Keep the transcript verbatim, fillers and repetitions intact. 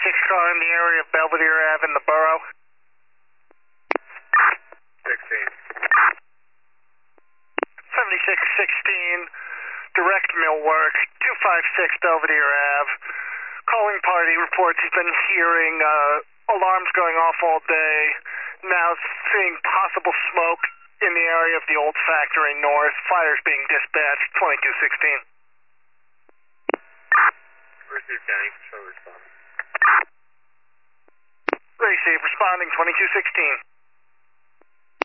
seventy-six car in the area of Belvedere Ave in the borough. sixteen. seventy-six sixteen, direct mill work, two five six Belvedere Ave. Calling party reports he's been hearing uh, alarms going off all day, now seeing possible smoke in the area of the old factory north. Fires being dispatched, twenty-two sixteen. Receive County, show response. Receive, responding, twenty-two sixteen.